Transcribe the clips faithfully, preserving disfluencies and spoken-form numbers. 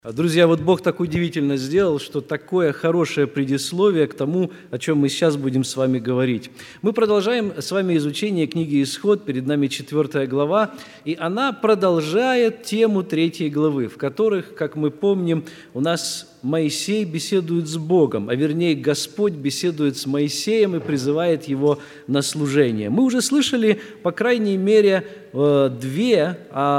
Друзья, вот Бог так удивительно сделал, что такое хорошее предисловие к тому, о чем мы сейчас будем с вами говорить. Мы продолжаем с вами изучение книги «Исход», перед нами четвертая глава, и она продолжает тему третьей главы, в которых, как мы помним, у нас Моисей беседует с Богом, а вернее Господь беседует с Моисеем и призывает его на служение. Мы уже слышали, по крайней мере, две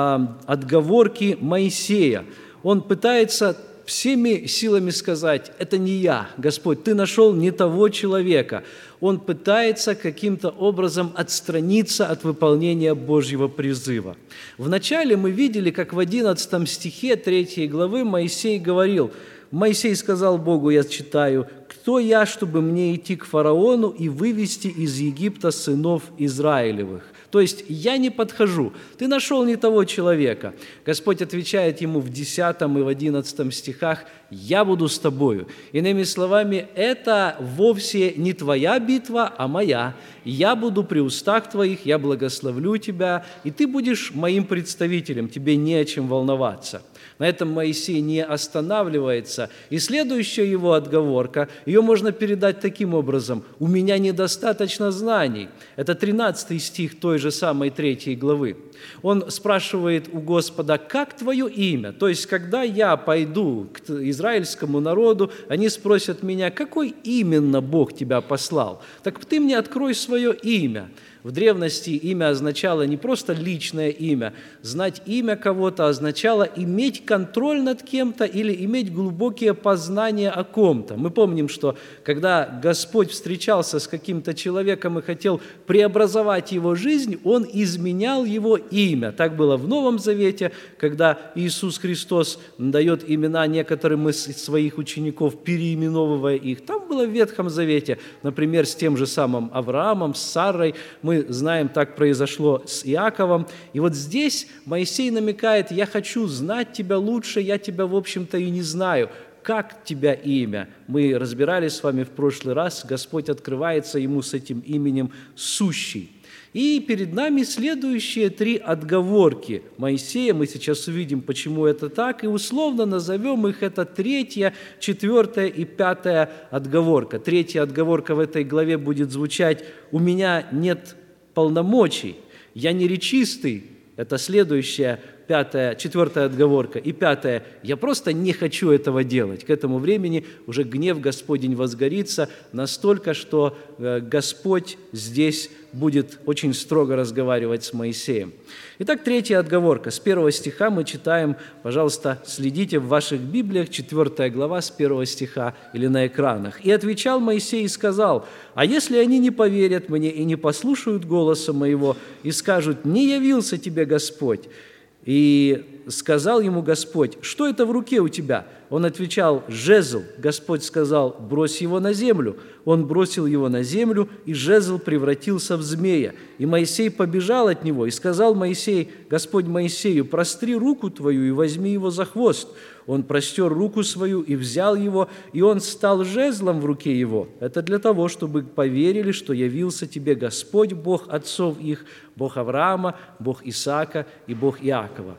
отговорки Моисея. Он пытается всеми силами сказать: «Это не я, Господь, Ты нашел не того человека». Он пытается каким-то образом отстраниться от выполнения Божьего призыва. Вначале мы видели, как в одиннадцатом стихе третьей главы Моисей говорил, Моисей сказал Богу, я читаю: «Кто я, чтобы мне идти к фараону и вывести из Египта сынов Израилевых?» То есть я не подхожу, ты нашел не того человека. Господь отвечает ему в десятом и в одиннадцатом стихах: «Я буду с тобою». Иными словами, это вовсе не твоя битва, а моя. Я буду при устах твоих, я благословлю тебя, и ты будешь моим представителем, тебе не о чем волноваться. На этом Моисей не останавливается. И следующая его отговорка, ее можно передать таким образом: «У меня недостаточно знаний». Это тринадцатый стих той же самой третьей главы. Он спрашивает у Господа: «Как твое имя?» То есть, когда я пойду к израильскому народу, они спросят меня: «Какой именно Бог тебя послал? Так ты мне открой свое имя». В древности имя означало не просто личное имя. Знать имя кого-то означало иметь контроль над кем-то или иметь глубокие познания о ком-то. Мы помним, что когда Господь встречался с каким-то человеком и хотел преобразовать его жизнь, Он изменял его имя. Так было в Новом Завете, когда Иисус Христос дает имена некоторым из своих учеников, переименовывая их. Там было в Ветхом Завете, например, с тем же самым Авраамом, с Сарой. Мы Мы знаем, так произошло с Иаковом. И вот здесь Моисей намекает: «Я хочу знать тебя лучше, я тебя, в общем-то, и не знаю. Как тебя имя?» Мы разбирали с вами в прошлый раз. Господь открывается ему с этим именем «Сущий». И перед нами следующие три отговорки Моисея. Мы сейчас увидим, почему это так, и условно назовем их: это третья, четвертая и пятая отговорка. Третья отговорка в этой главе будет звучать: «У меня нет полномочий, я не речистый». Это следующая, пятая, четвертая отговорка. И пятая: «Я просто не хочу этого делать». К этому времени уже гнев Господень возгорится настолько, что Господь здесь будет очень строго разговаривать с Моисеем. Итак, третья отговорка. С первого стиха мы читаем, пожалуйста, следите в ваших Библиях, четвертая глава с первого стиха или на экранах. «И отвечал Моисей и сказал: а если они не поверят мне и не послушают голоса моего, и скажут: не явился тебе Господь? И сказал ему Господь: что это в руке у тебя? Он отвечал: жезл. Господь сказал: брось его на землю. Он бросил его на землю, и жезл превратился в змея. И Моисей побежал от него, и сказал Моисей, Господь Моисею: простри руку твою и возьми его за хвост. Он простер руку свою и взял его, и он стал жезлом в руке его. Это для того, чтобы поверили, что явился тебе Господь, Бог отцов их, Бог Авраама, Бог Исаака и Бог Иакова».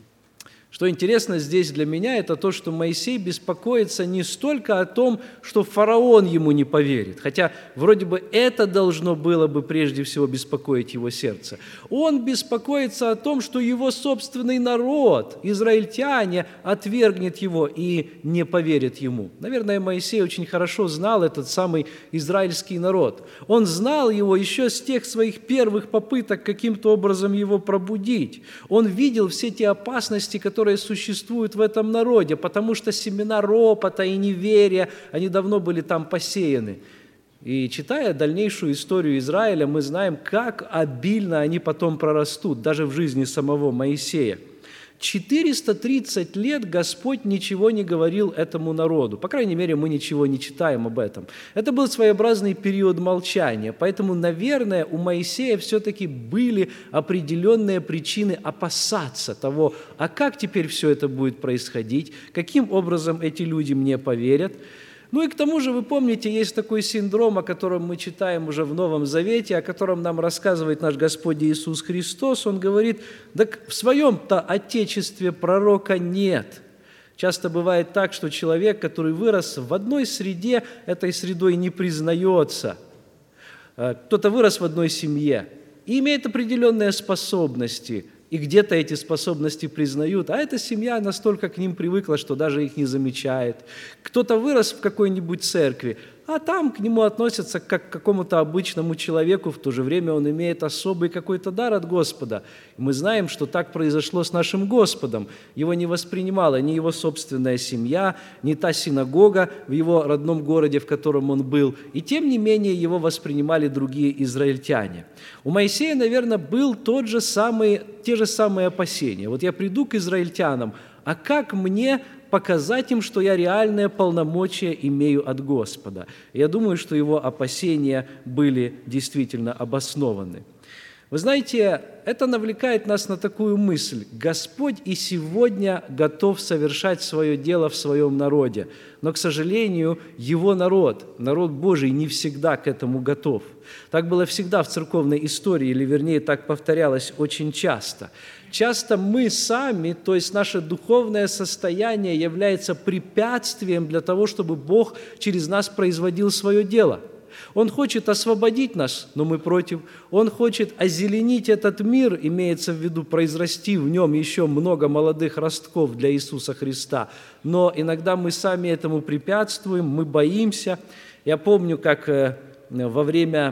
Что интересно здесь для меня, это то, что Моисей беспокоится не столько о том, что фараон ему не поверит, хотя вроде бы это должно было бы прежде всего беспокоить его сердце. Он беспокоится о том, что его собственный народ, израильтяне, отвергнет его и не поверит ему. Наверное, Моисей очень хорошо знал этот самый израильский народ. Он знал его еще с тех своих первых попыток каким-то образом его пробудить. Он видел все те опасности, которые которые существуют в этом народе, потому что семена ропота и неверия, они давно были там посеяны. И читая дальнейшую историю Израиля, мы знаем, как обильно они потом прорастут, даже в жизни самого Моисея. четыреста тридцать лет Господь ничего не говорил этому народу. По крайней мере, мы ничего не читаем об этом. Это был своеобразный период молчания. Поэтому, наверное, у Моисея все-таки были определенные причины опасаться того, а как теперь все это будет происходить, каким образом эти люди мне поверят. Ну и к тому же, вы помните, есть такой синдром, о котором мы читаем уже в Новом Завете, о котором нам рассказывает наш Господь Иисус Христос. Он говорит: так в своем-то Отечестве пророка нет. Часто бывает так, что человек, который вырос в одной среде, этой средой не признается. Кто-то вырос в одной семье и имеет определенные способности, и где-то эти способности признают, а эта семья настолько к ним привыкла, что даже их не замечает. Кто-то вырос в какой-нибудь церкви, а там к нему относятся как к какому-то обычному человеку, в то же время он имеет особый какой-то дар от Господа. И мы знаем, что так произошло с нашим Господом. Его не воспринимала ни его собственная семья, ни та синагога в его родном городе, в котором он был. И тем не менее его воспринимали другие израильтяне. У Моисея, наверное, был тот же самый, те же самые опасения. Вот я приду к израильтянам, а как мне показать им, что я реальные полномочия имею от Господа? Я думаю, что его опасения были действительно обоснованы. Вы знаете, это навлекает нас на такую мысль. Господь и сегодня готов совершать свое дело в своем народе, но, к сожалению, его народ, народ Божий, не всегда к этому готов. Так было всегда в церковной истории, или, вернее, так повторялось очень часто. Часто мы сами, то есть наше духовное состояние, является препятствием для того, чтобы Бог через нас производил свое дело. Он хочет освободить нас, но мы против. Он хочет озеленить этот мир, имеется в виду произрасти в нем еще много молодых ростков для Иисуса Христа. Но иногда мы сами этому препятствуем, мы боимся. Я помню, как во время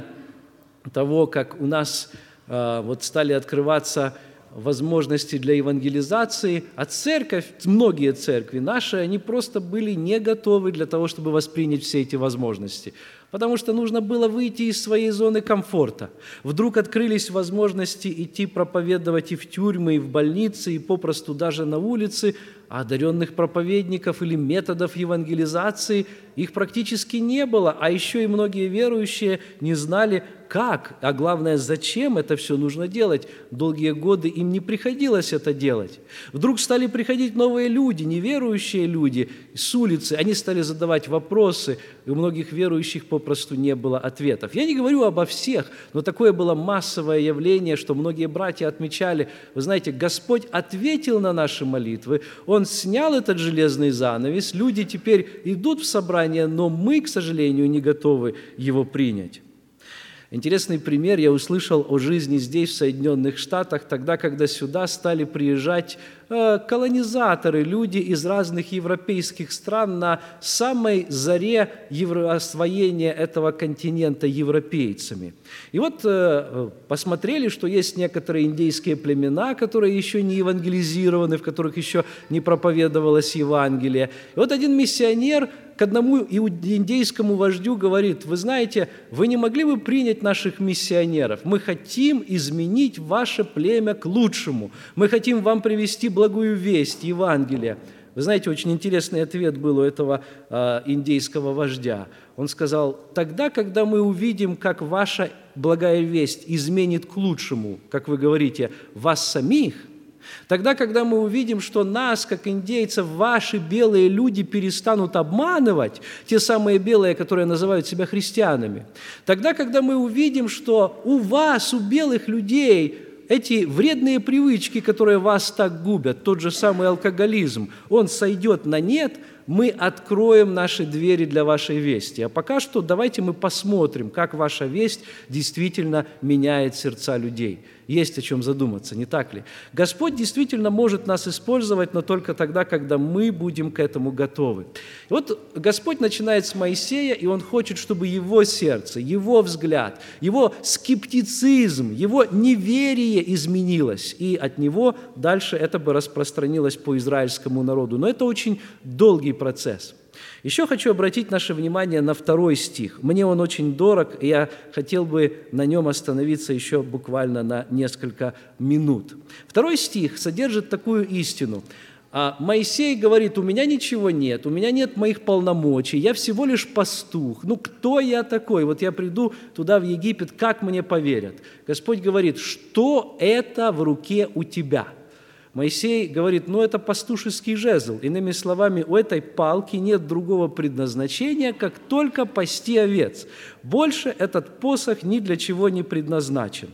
того, как у нас вот стали открываться возможности для евангелизации, а церковь, многие церкви наши, они просто были не готовы для того, чтобы воспринять все эти возможности, потому что нужно было выйти из своей зоны комфорта. Вдруг открылись возможности идти проповедовать и в тюрьмы, и в больницы, и попросту даже на улице, а одаренных проповедников или методов евангелизации их практически не было, а еще и многие верующие не знали, как, а главное, зачем это все нужно делать. Долгие годы им не приходилось это делать. Вдруг стали приходить новые люди, неверующие люди с улицы, они стали задавать вопросы, и у многих верующих попросту не было ответов. Я не говорю обо всех, но такое было массовое явление, что многие братья отмечали, вы знаете, Господь ответил на наши молитвы, Он снял этот железный занавес, люди теперь идут в собрание, но мы, к сожалению, не готовы его принять. Интересный пример я услышал о жизни здесь, в Соединенных Штатах, тогда, когда сюда стали приезжать э, колонизаторы, люди из разных европейских стран на самой заре евро- освоения этого континента европейцами. И вот э, посмотрели, что есть некоторые индейские племена, которые еще не евангелизированы, в которых еще не проповедовалось Евангелие. И вот один миссионер к одному индейскому вождю говорит: вы знаете, вы не могли бы принять наших миссионеров? Мы хотим изменить ваше племя к лучшему. Мы хотим вам привести благую весть, Евангелие. Вы знаете, очень интересный ответ был у этого э, индейского вождя. Он сказал: тогда, когда мы увидим, как ваша благая весть изменит к лучшему, как вы говорите, вас самих, тогда, когда мы увидим, что нас, как индейцев, ваши белые люди перестанут обманывать, те самые белые, которые называют себя христианами, тогда, когда мы увидим, что у вас, у белых людей, эти вредные привычки, которые вас так губят, тот же самый алкоголизм, он сойдет на нет, мы откроем наши двери для вашей вести. А пока что давайте мы посмотрим, как ваша весть действительно меняет сердца людей. Есть о чем задуматься, не так ли? Господь действительно может нас использовать, но только тогда, когда мы будем к этому готовы. И вот Господь начинает с Моисея, и Он хочет, чтобы его сердце, его взгляд, его скептицизм, его неверие изменилось, и от него дальше это бы распространилось по израильскому народу. Но это очень долгий процесс. Еще хочу обратить наше внимание на второй стих. Мне он очень дорог, и я хотел бы на нем остановиться еще буквально на несколько минут. Второй стих содержит такую истину. А Моисей говорит: у меня ничего нет, у меня нет моих полномочий, я всего лишь пастух. Ну, кто я такой? Вот я приду туда, в Египет, как мне поверят? Господь говорит: что это в руке у тебя? Моисей говорит: ну, это пастушеский жезл. Иными словами, у этой палки нет другого предназначения, как только пасти овец. Больше этот посох ни для чего не предназначен.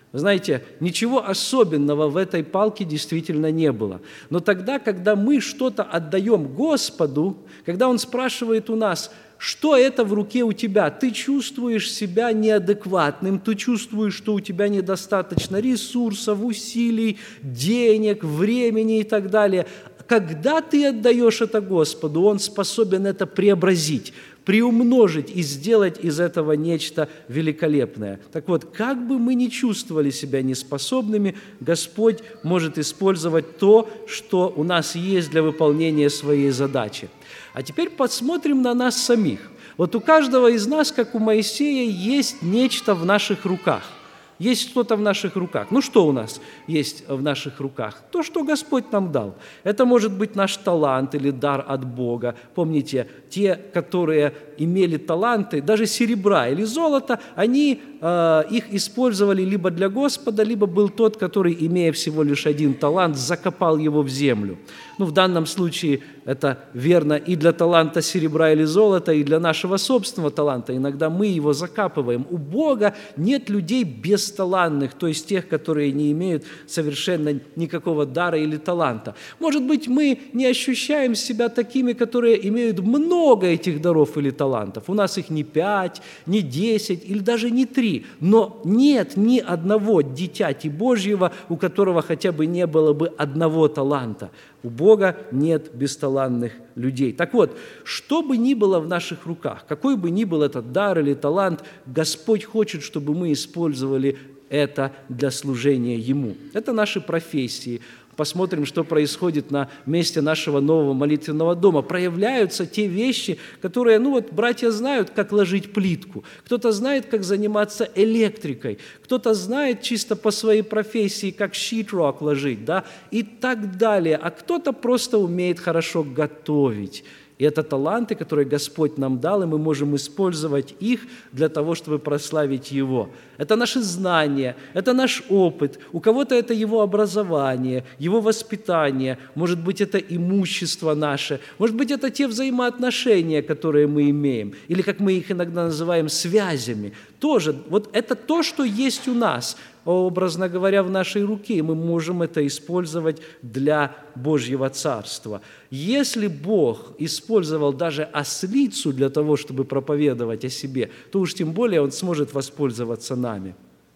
Знаете, ничего особенного в этой палке действительно не было. Но тогда, когда мы что-то отдаем Господу, когда Он спрашивает у нас, что это в руке у тебя, ты чувствуешь себя неадекватным, ты чувствуешь, что у тебя недостаточно ресурсов, усилий, денег, времени и так далее. Когда ты отдаешь это Господу, Он способен это преобразить, приумножить и сделать из этого нечто великолепное. Так вот, как бы мы ни чувствовали себя неспособными, Господь может использовать то, что у нас есть для выполнения своей задачи. А теперь посмотрим на нас самих. Вот у каждого из нас, как у Моисея, есть нечто в наших руках. Есть что-то в наших руках. Ну, что у нас есть в наших руках? То, что Господь нам дал. Это может быть наш талант или дар от Бога. Помните, те, которые имели таланты, даже серебра или золота, они э, их использовали либо для Господа, либо был тот, который, имея всего лишь один талант, закопал его в землю. Ну, в данном случае это верно и для таланта серебра или золота, и для нашего собственного таланта. Иногда мы его закапываем. У Бога нет людей бесталанных, то есть тех, которые не имеют совершенно никакого дара или таланта. Может быть, мы не ощущаем себя такими, которые имеют много этих даров или талантов. У нас их не пять, не десять или даже не три. Но нет ни одного дитяти Божьего, у которого хотя бы не было бы одного таланта. У Бога нет бесталанных людей. Так вот, что бы ни было в наших руках, какой бы ни был этот дар или талант, Господь хочет, чтобы мы использовали это для служения Ему. Это наши профессии. Посмотрим, что происходит на месте нашего нового молитвенного дома. Проявляются те вещи, которые, ну вот, братья знают, как ложить плитку, кто-то знает, как заниматься электрикой, кто-то знает чисто по своей профессии, как щитрок ложить, да, и так далее, а кто-то просто умеет хорошо готовить. И это таланты, которые Господь нам дал, и мы можем использовать их для того, чтобы прославить Его. Это наши знания, это наш опыт. У кого-то это его образование, его воспитание, может быть, это имущество наше, может быть, это те взаимоотношения, которые мы имеем, или, как мы их иногда называем, связями. Тоже, вот это то, что есть у нас, образно говоря, в нашей руке, и мы можем это использовать для Божьего Царства. Если Бог использовал даже ослицу для того, чтобы проповедовать о себе, то уж тем более Он сможет воспользоваться нами.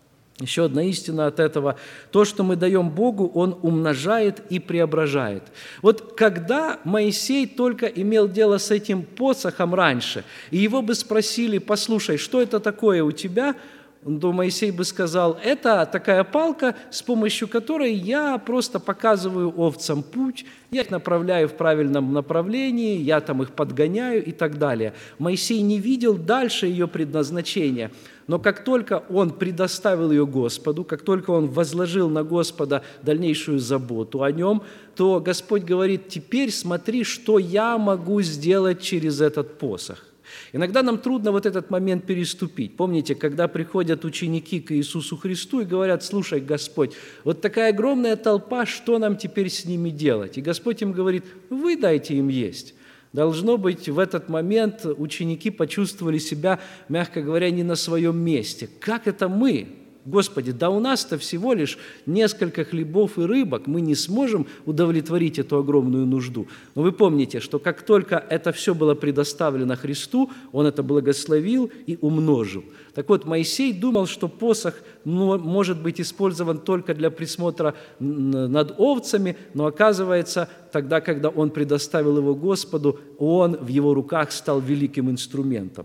Еще одна истина от этого. То, что мы даем Богу, Он умножает и преображает. Вот когда Моисей только имел дело с этим посохом раньше, и его бы спросили: «Послушай, что это такое у тебя?», то Моисей бы сказал: это такая палка, с помощью которой я просто показываю овцам путь, я их направляю в правильном направлении, я там их подгоняю и так далее. Моисей не видел дальше ее предназначения, но как только он предоставил ее Господу, как только он возложил на Господа дальнейшую заботу о нем, то Господь говорит: теперь смотри, что я могу сделать через этот посох. Иногда нам трудно вот этот момент переступить. Помните, когда приходят ученики к Иисусу Христу и говорят: «Слушай, Господь, вот такая огромная толпа, что нам теперь с ними делать?» И Господь им говорит: «Вы дайте им есть». Должно быть, в этот момент ученики почувствовали себя, мягко говоря, не на своем месте. Как это мы? Господи, да у нас-то всего лишь несколько хлебов и рыбок, мы не сможем удовлетворить эту огромную нужду. Но вы помните, что как только это все было предоставлено Христу, Он это благословил и умножил. Так вот, Моисей думал, что посох может быть использован только для присмотра над овцами, но оказывается, тогда, когда он предоставил его Господу, он в его руках стал великим инструментом.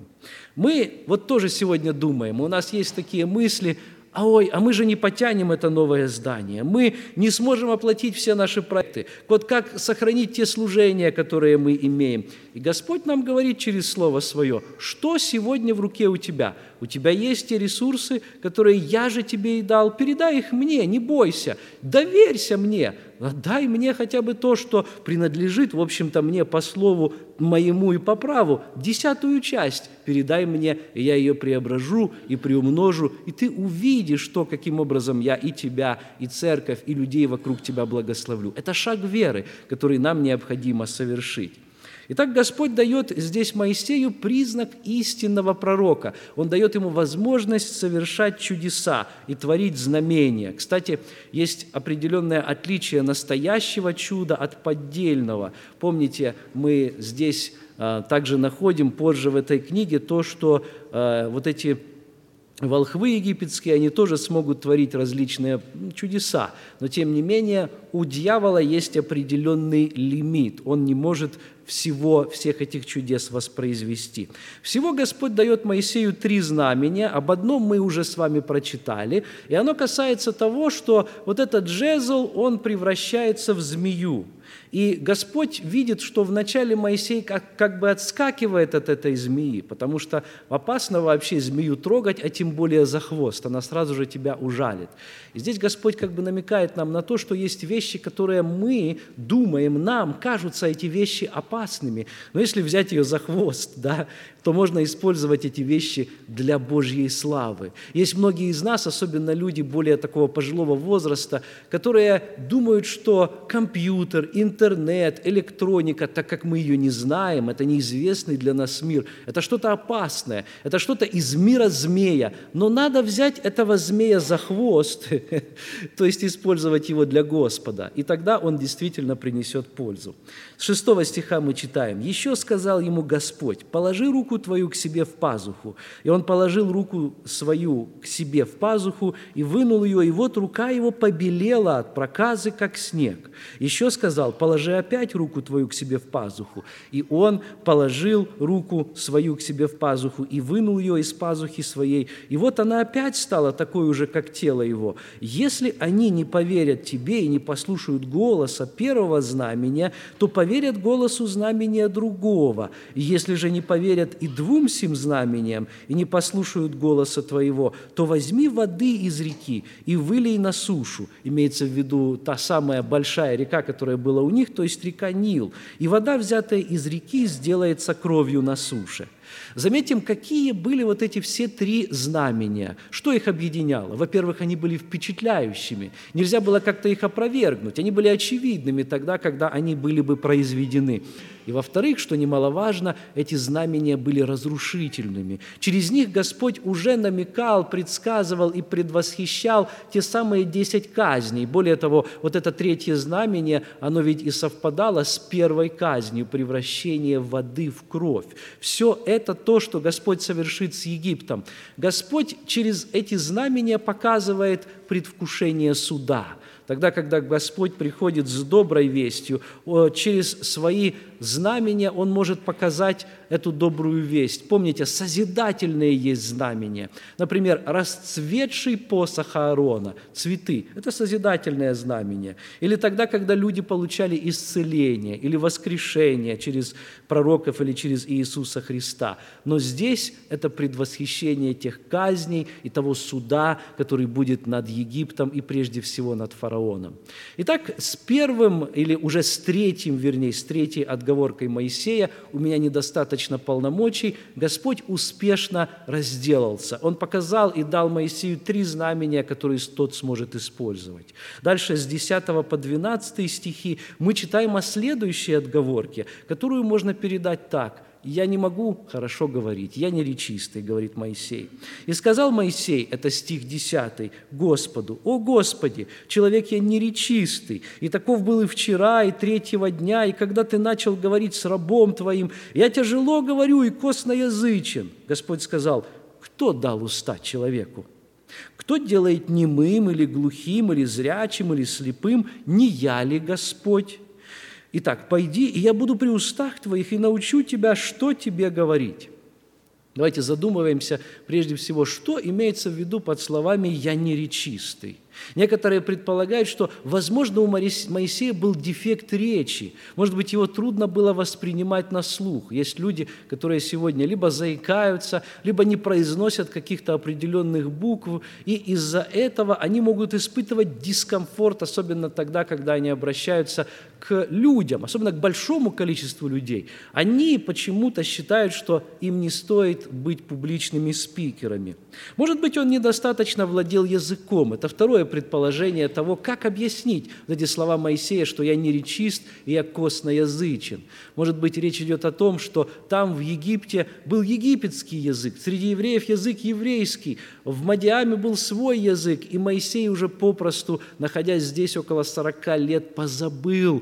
Мы вот тоже сегодня думаем, у нас есть такие мысли: А ой, а мы же не потянем это новое здание, мы не сможем оплатить все наши проекты. Вот как сохранить те служения, которые мы имеем? И Господь нам говорит через Слово Свое: что сегодня в руке у тебя? У тебя есть те ресурсы, которые я же тебе и дал, передай их мне, не бойся, доверься мне, дай мне хотя бы то, что принадлежит, в общем-то, мне по слову моему и по праву, десятую часть передай мне, и я ее преображу и приумножу, и ты увидишь то, каким образом я и тебя, и церковь, и людей вокруг тебя благословлю. Это шаг веры, который нам необходимо совершить. Итак, Господь дает здесь Моисею признак истинного пророка. Он дает ему возможность совершать чудеса и творить знамения. Кстати, есть определенное отличие настоящего чуда от поддельного. Помните, мы здесь а, также находим позже в этой книге то, что а, вот эти волхвы египетские, они тоже смогут творить различные чудеса, но тем не менее у дьявола есть определенный лимит, он не может всего, всех этих чудес воспроизвести. Всего Господь дает Моисею три знамения, об одном мы уже с вами прочитали, и оно касается того, что вот этот жезл, он превращается в змею. И Господь видит, что вначале Моисей как, как бы отскакивает от этой змеи, потому что опасно вообще змею трогать, а тем более за хвост, она сразу же тебя ужалит. И здесь Господь как бы намекает нам на то, что есть вещи, которые мы думаем, нам кажутся эти вещи опасными, но если взять ее за хвост, да, то можно использовать эти вещи для Божьей славы. Есть многие из нас, особенно люди более такого пожилого возраста, которые думают, что компьютер, интернет, электроника, так как мы ее не знаем, это неизвестный для нас мир, это что-то опасное, это что-то из мира змея, но надо взять этого змея за хвост, то есть использовать его для Господа, и тогда он действительно принесет пользу. С шестого стиха мы читаем: «Еще сказал ему Господь: положи руку твою к себе в пазуху. И он положил руку свою к себе в пазуху и вынул ее, и вот рука его побелела от проказы, как снег. Еще сказал: положи опять руку твою к себе в пазуху. И он положил руку свою к себе в пазуху и вынул ее из пазухи своей. И вот она опять стала такой уже, как тело его. Если они не поверят тебе и не послушают голоса первого знамения, то поверят голосу знамения другого. И если же не поверят и двум сим знамениям, и не послушают голоса твоего, то возьми воды из реки и вылей на сушу». Имеется в виду та самая большая река, которая была у них, то есть река Нил. «И вода, взятая из реки, сделается кровью на суше». Заметим, какие были вот эти все три знамения. Что их объединяло? Во-первых, они были впечатляющими. Нельзя было как-то их опровергнуть. Они были очевидными тогда, когда они были бы произведены. И во-вторых, что немаловажно, эти знамения были разрушительными. Через них Господь уже намекал, предсказывал и предвосхищал те самые десять казней. Более того, вот это третье знамение, оно ведь и совпадало с первой казнью, превращение воды в кровь. Все это то, что Господь совершит с Египтом. Господь через эти знамения показывает предвкушение суда. Тогда, когда Господь приходит с доброй вестью, через свои знамения Он может показать эту добрую весть. Помните, созидательные есть знамения. Например, расцветший посох Аарона, цветы – это созидательное знамение. Или тогда, когда люди получали исцеление или воскрешение через пророков или через Иисуса Христа. Но здесь это предвосхищение тех казней и того суда, который будет над Египтом и прежде всего над фараоном. Итак, с первым, или уже с третьим, вернее, с третьей отговоркой Моисея «у меня недостаточно полномочий», Господь успешно разделался. Он показал и дал Моисею три знамения, которые тот сможет использовать. Дальше с десятого по двенадцатый стихи мы читаем о следующей отговорке, которую можно передать так: «Я не могу хорошо говорить, я не речистый», говорит Моисей. «И сказал Моисей», это стих десятый, «Господу: о Господи, человек я неречистый, и таков был и вчера, и третьего дня, и когда ты начал говорить с рабом твоим, я тяжело говорю и косноязычен». Господь сказал: «Кто дал уста человеку? Кто делает немым или глухим, или зрячим, или слепым? Не я ли Господь? Итак, пойди, и я буду при устах твоих, и научу тебя, что тебе говорить». Давайте задумываемся прежде всего, что имеется в виду под словами «я неречистый». Некоторые предполагают, что, возможно, у Моисея был дефект речи. Может быть, его трудно было воспринимать на слух. Есть люди, которые сегодня либо заикаются, либо не произносят каких-то определенных букв, и из-за этого они могут испытывать дискомфорт, особенно тогда, когда они обращаются к людям, особенно к большому количеству людей. Они почему-то считают, что им не стоит быть публичными спикерами. Может быть, он недостаточно владел языком. Это второе предположение того, как объяснить вот эти слова Моисея, что «я не речист, и я косноязычен». Может быть, речь идет о том, что там в Египте был египетский язык, среди евреев язык еврейский, в Мадиаме был свой язык, и Моисей уже попросту, находясь здесь около сорока лет, позабыл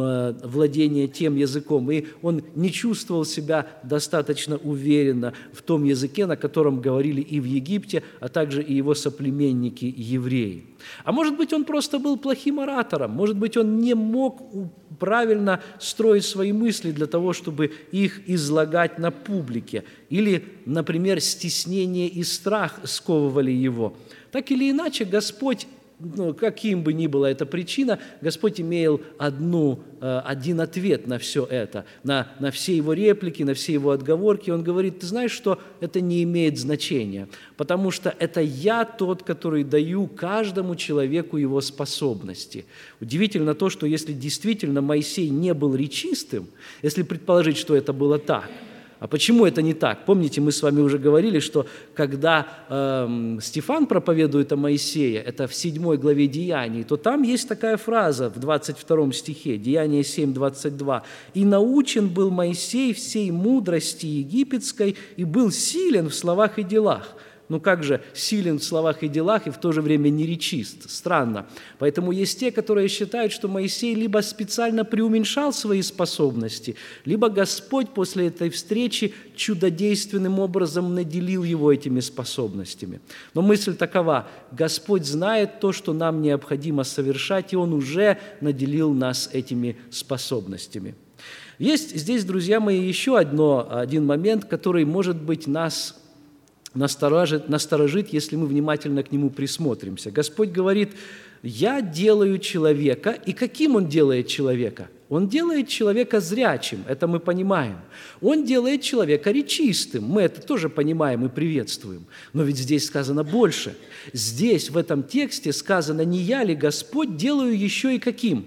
владение тем языком, и он не чувствовал себя достаточно уверенно в том языке, на котором говорили и в Египте, а также и его соплеменники евреи. А может быть, он просто был плохим оратором, может быть, он не мог правильно строить свои мысли для того, чтобы их излагать на публике, или, например, стеснение и страх сковывали его. Так или иначе, Господь, ну, каким бы ни была эта причина, Господь имел одну, один ответ на все это, на, на все его реплики, на все его отговорки. Он говорит: ты знаешь, что это не имеет значения, потому что это я тот, который даю каждому человеку его способности. Удивительно то, что если действительно Моисей не был речистым, если предположить, что это было так, а почему это не так? Помните, мы с вами уже говорили, что когда э, Стефан проповедует о Моисее, это в седьмой главе Деяний, то там есть такая фраза в двадцать втором стихе, Деяния семь, двадцать два. «И научен был Моисей всей мудрости египетской, и был силен в словах и делах». Ну как же силен в словах и делах и в то же время неречист? Странно. Поэтому есть те, которые считают, что Моисей либо специально преуменьшал свои способности, либо Господь после этой встречи чудодейственным образом наделил его этими способностями. Но мысль такова: Господь знает то, что нам необходимо совершать, и Он уже наделил нас этими способностями. Есть здесь, друзья мои, еще одно, один момент, который, может быть, нас насторожит, насторожит, если мы внимательно к нему присмотримся. Господь говорит: «Я делаю человека». И каким Он делает человека? Он делает человека зрячим, это мы понимаем. Он делает человека речистым, мы это тоже понимаем и приветствуем. Но ведь здесь сказано больше. Здесь, в этом тексте сказано: «Не я ли, Господь, делаю еще и каким?»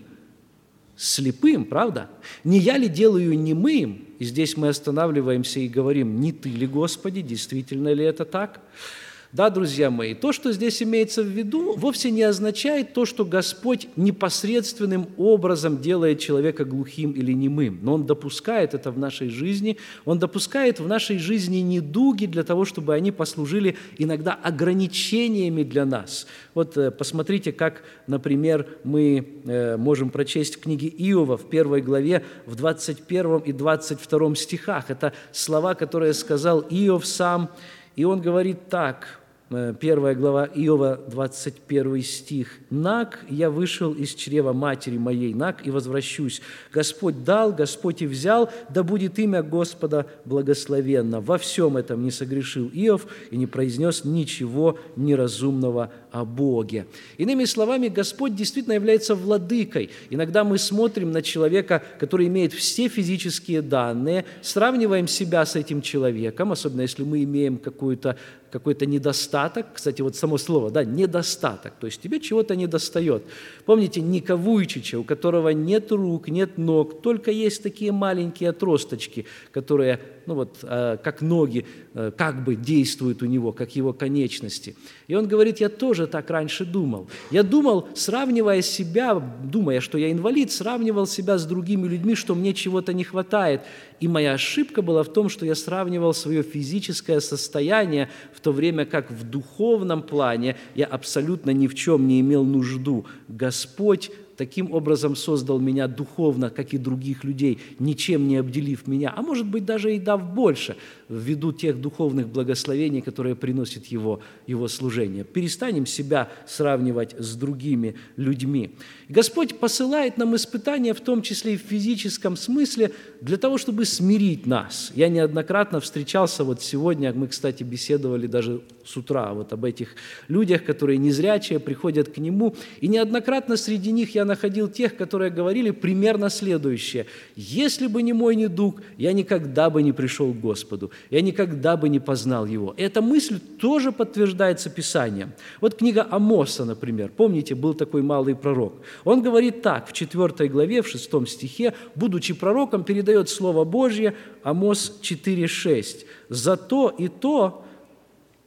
Слепым, правда? «Не я ли делаю немым?» И здесь мы останавливаемся и говорим: «Не ты ли, Господи, действительно ли это так?» Да, друзья мои, то, что здесь имеется в виду, вовсе не означает то, что Господь непосредственным образом делает человека глухим или немым. Но Он допускает это в нашей жизни. Он допускает в нашей жизни недуги для того, чтобы они послужили иногда ограничениями для нас. Вот посмотрите, как, например, мы можем прочесть в книге Иова в первой главе, в двадцать первом и двадцать втором стихах. Это слова, которые сказал Иов сам, и он говорит так. Первая глава Иова, двадцать первый стих. «Наг я вышел из чрева матери моей, наг и возвращусь. Господь дал, Господь и взял, да будет имя Господа благословенно. Во всем этом не согрешил Иов и не произнес ничего неразумного о Боге». Иными словами, Господь действительно является владыкой. Иногда мы смотрим на человека, который имеет все физические данные, сравниваем себя с этим человеком, особенно если мы имеем какую-то какой-то недостаток. Кстати, вот само слово, да, недостаток, то есть тебе чего-то недостает. Помните Ника Вуйчича, у которого нет рук, нет ног, только есть такие маленькие отросточки, которые, ну вот, как ноги, как бы действуют у него, как его конечности. И он говорит: я тоже так раньше думал. Я думал, сравнивая себя, думая, что я инвалид, сравнивал себя с другими людьми, что мне чего-то не хватает. И моя ошибка была в том, что я сравнивал свое физическое состояние, в то время как в духовном плане я абсолютно ни в чем не имел нужду. Господь таким образом создал меня духовно, как и других людей, ничем не обделив меня, а может быть, даже и дав больше, ввиду тех духовных благословений, которые приносит его, его служение. Перестанем себя сравнивать с другими людьми. Господь посылает нам испытания, в том числе и в физическом смысле, для того, чтобы смирить нас. Я неоднократно встречался, вот сегодня мы, кстати, беседовали даже с утра вот об этих людях, которые незрячие, приходят к Нему, и неоднократно среди них я находил тех, которые говорили примерно следующее: «Если бы не мой недуг, я никогда бы не пришел к Господу, я никогда бы не познал Его». И эта мысль тоже подтверждается Писанием. Вот книга Амоса, например. Помните, был такой малый пророк. Он говорит так, в четвёртой главе, в шестом стихе, будучи пророком, передает Слово Божье, Амос четыре шесть. «Зато и то,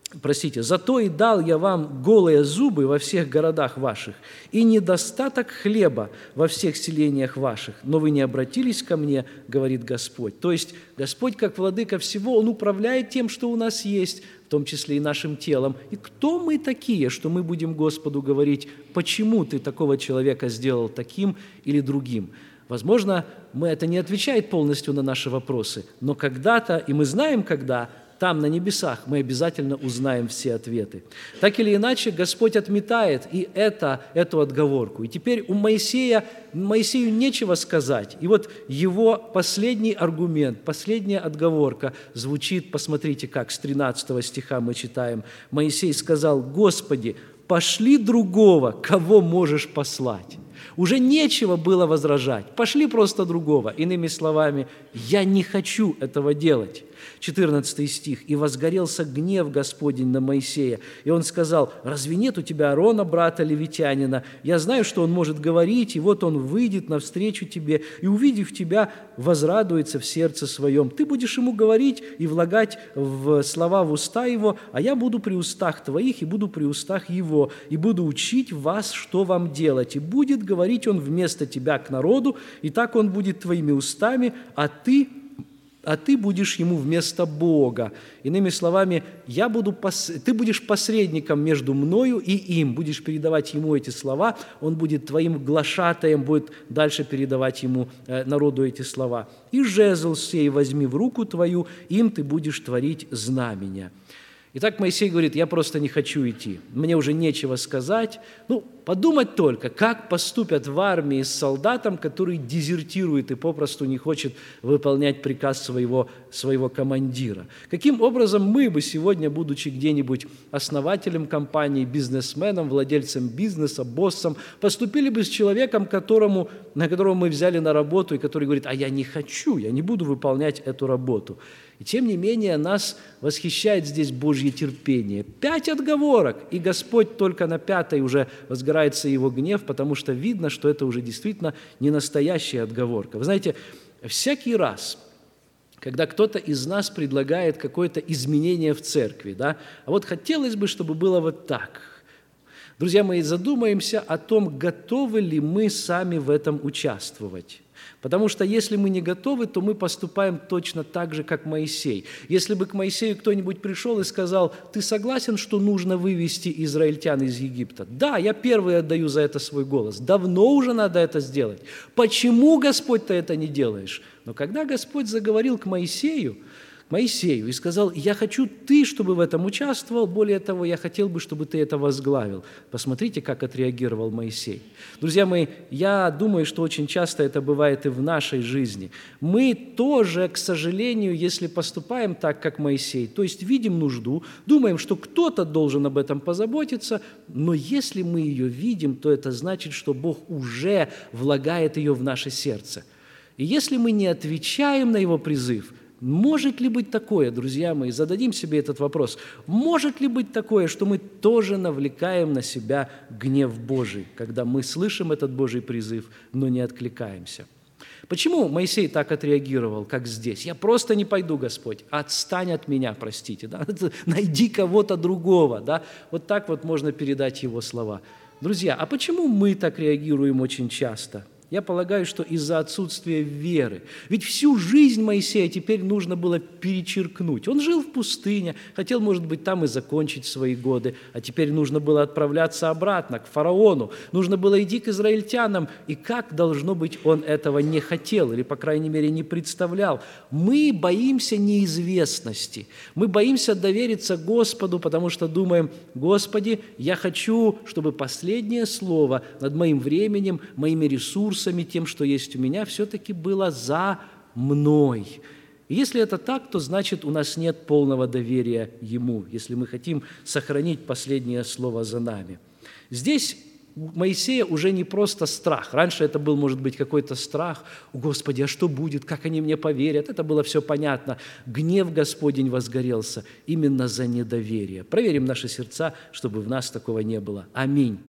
Простите, «Зато и дал я вам голые зубы во всех городах ваших, и недостаток хлеба во всех селениях ваших, но вы не обратились ко мне, говорит Господь». То есть Господь, как владыка всего, Он управляет тем, что у нас есть, в том числе и нашим телом. И кто мы такие, что мы будем Господу говорить, почему ты такого человека сделал таким или другим? Возможно, мы это не отвечает полностью на наши вопросы, но когда-то, и мы знаем когда, там, на небесах, мы обязательно узнаем все ответы. Так или иначе, Господь отметает и это, эту отговорку. И теперь у Моисея, Моисею нечего сказать. И вот его последний аргумент, последняя отговорка звучит, посмотрите как, с тринадцатого стиха мы читаем. Моисей сказал: «Господи, пошли другого, кого можешь послать». Уже нечего было возражать. Пошли просто другого. Иными словами, я не хочу этого делать. четырнадцатый стих. «И возгорелся гнев Господень на Моисея, и он сказал: разве нет у тебя Аарона, брата левитянина? Я знаю, что он может говорить, и вот он выйдет навстречу тебе, и, увидев тебя, возрадуется в сердце своем. Ты будешь ему говорить и влагать в слова в уста его, а я буду при устах твоих, и буду при устах его, и буду учить вас, что вам делать. И будет говорить он вместо тебя к народу, и так он будет твоими устами, а ты а ты будешь ему вместо Бога». Иными словами, я буду пос... ты будешь посредником между мною и им, будешь передавать ему эти слова, он будет твоим глашатаем, будет дальше передавать ему, э, народу эти слова. «И жезл сей возьми в руку твою, им ты будешь творить знамения». Итак, Моисей говорит: я просто не хочу идти, мне уже нечего сказать. Ну, подумать только, как поступят в армии с солдатом, который дезертирует и попросту не хочет выполнять приказ своего, своего командира. Каким образом мы бы сегодня, будучи где-нибудь основателем компании, бизнесменом, владельцем бизнеса, боссом, поступили бы с человеком, которому, на которого мы взяли на работу, и который говорит: а я не хочу, я не буду выполнять эту работу. И тем не менее нас восхищает здесь Божье терпение. Пять отговорок, и Господь только на пятой уже возгорается его гнев, потому что видно, что это уже действительно не настоящая отговорка. Вы знаете, всякий раз, когда кто-то из нас предлагает какое-то изменение в церкви, да, а вот хотелось бы, чтобы было вот так. Друзья мои, задумаемся о том, готовы ли мы сами в этом участвовать. Потому что если мы не готовы, то мы поступаем точно так же, как Моисей. Если бы к Моисею кто-нибудь пришел и сказал: ты согласен, что нужно вывести израильтян из Египта? Да, я первый отдаю за это свой голос. Давно уже надо это сделать. Почему, Господь, ты это не делаешь? Но когда Господь заговорил к Моисею, Моисею и сказал: я хочу ты, чтобы в этом участвовал, более того, я хотел бы, чтобы ты это возглавил. Посмотрите, как отреагировал Моисей. Друзья мои, я думаю, что очень часто это бывает и в нашей жизни. Мы тоже, к сожалению, если поступаем так, как Моисей, то есть видим нужду, думаем, что кто-то должен об этом позаботиться, но если мы ее видим, то это значит, что Бог уже влагает ее в наше сердце. И если мы не отвечаем на Его призыв, может ли быть такое, друзья мои, зададим себе этот вопрос, может ли быть такое, что мы тоже навлекаем на себя гнев Божий, когда мы слышим этот Божий призыв, но не откликаемся? Почему Моисей так отреагировал, как здесь? «Я просто не пойду, Господь, отстань от меня, простите, да? Найди кого-то другого». Да? Вот так вот можно передать его слова. Друзья, а почему мы так реагируем очень часто? Я полагаю, что из-за отсутствия веры. Ведь всю жизнь Моисея теперь нужно было перечеркнуть. Он жил в пустыне, хотел, может быть, там и закончить свои годы, а теперь нужно было отправляться обратно, к фараону. Нужно было идти к израильтянам, и как, должно быть, он этого не хотел, или, по крайней мере, не представлял. Мы боимся неизвестности. Мы боимся довериться Господу, потому что думаем: Господи, я хочу, чтобы последнее слово над моим временем, моими ресурсами, тем, что есть у меня, все-таки было за мной. И если это так, то значит, у нас нет полного доверия Ему, если мы хотим сохранить последнее слово за нами. Здесь у Моисея уже не просто страх. Раньше это был, может быть, какой-то страх. «О, Господи, а что будет? Как они мне поверят?» Это было все понятно. Гнев Господень возгорелся именно за недоверие. Проверим наши сердца, чтобы в нас такого не было. Аминь.